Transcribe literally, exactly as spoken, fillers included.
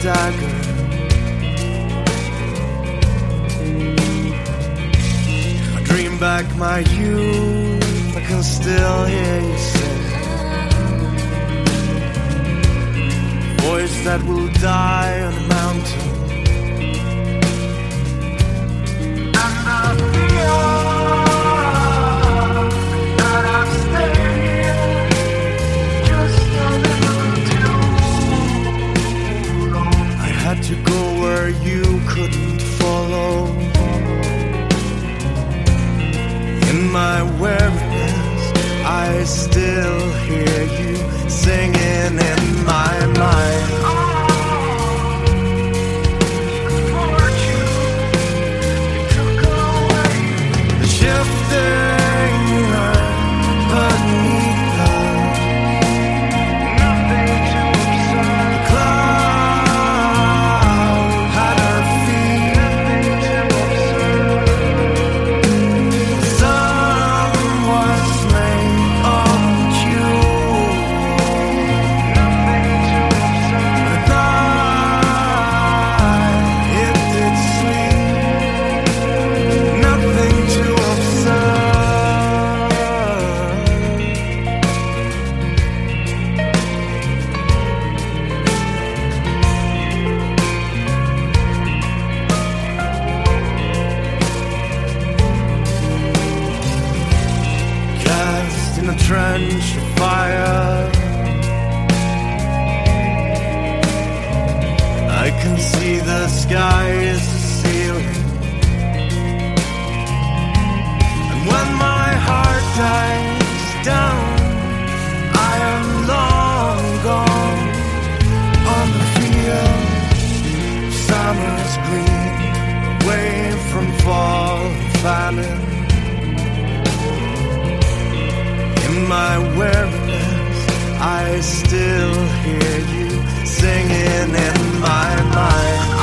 dagger. If I dream back my youth, I can still hear you say, voice that will die on a mountain. And I feel that I've stayed just a little too long. I had to go where you couldn't follow. In my weariness, I still hear you singing in my mind. The shifting earth beneath us, nothing to observe. The cloud had her feet, nothing to observe. The sun was made of jewels, nothing to observe. The night it did sleep, nothing to observe. Cast in a trench of fire, I can see the sky is the ceiling. And when my heart dies down, I am long gone on the field. Summer's green, away from fall and famine. In my weariness, I still hear you singing in my mind.